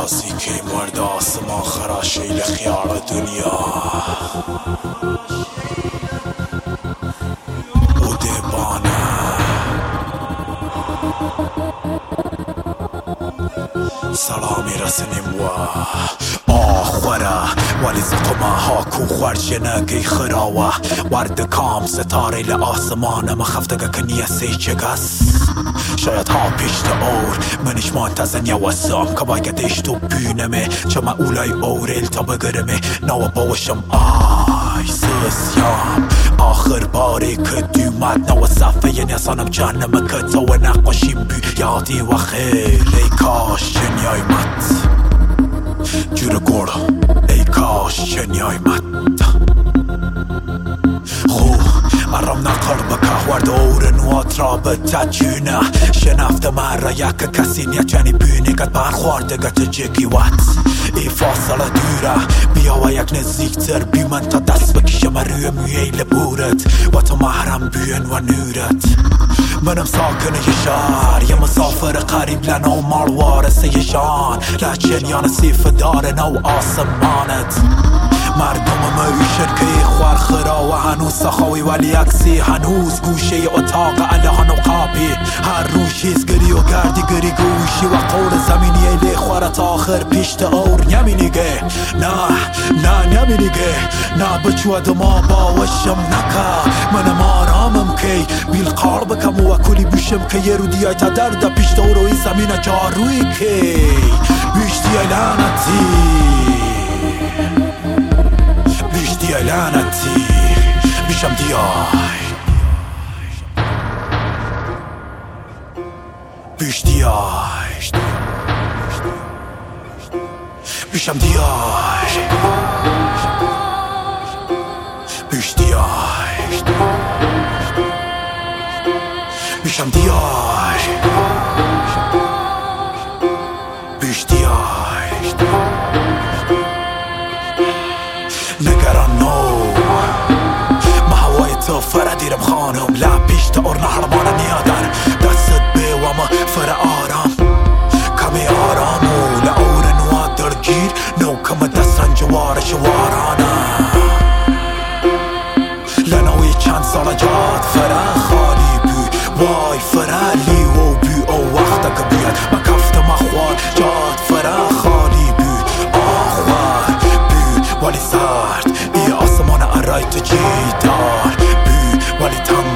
رازی که مرد آسمان خراشیل خیال دنیا بوده بانه سلامی رسنیم و آخوره ولی زقمه ها کو خورجنه گی خراوه ورد کام ستاره لآسمانه مخفتگه کنیه سی چگس شاید ها پیشت اور منش منتظن یا وسام که باید اشتو بینمه چه ما اولای اورل تا بگرمه نو باشم آی سوسیام آخر باری که دیومد نو صفحه نسانم جانم که تو نقاشیم بی یادی و خیلی کاش چنیای مد جور گوڑ ای کاش چنیای مد ارم نقر بکه ورد اور نوات را به تجونه شنفت من را یک کسی نیتونی بینی گد برخوردگه تجگی وات ای فاصله دوره بیا و یک نزدیکتر بی من تا دست بکشم روی میل بورت و تو محرم بیان و نورت منم ساکن یه شهر یه مسافر قریب لنو مال وارثه جان لچنیان سیف داره نو آسمانت مردم معیشن که خوار خرا و هنوز سخاوی ولی اکسی هنوز گوشه اتاق الهان و قابی هر روز چیز گری و گردی گری گوشی و قول زمینی ایلی خوارت آخر پیشت اور نمینیگه نه نمینیگه نه بچود ما باوشم نکه منم آرامم که بیل قار بکم و کلی بیشم که یه رو دیای تا درد پیشت اور و این زمین جاروی که بیشتی لعنتی بیشتی لعنتی بیشم دیای بیشتی آی بیشم دیای بیشتی آی بیشم دیای بیشتی آی نگران نو ما هوای تو فردیرم خانم لب پیشت اور نهربانه نیادر دستت به و ما فر آرام کمی آرامو لعور نوا درگیر نو کم دستن جوار شوارانه لنوی چند سال جاد فر خالی بی وای فر لیو بی او وقتا که بیاد ما کفت مخوار جاد فر خالی بی آخوار بی ولی سرد ای آسمان ارای تو جیدار بی ولی تم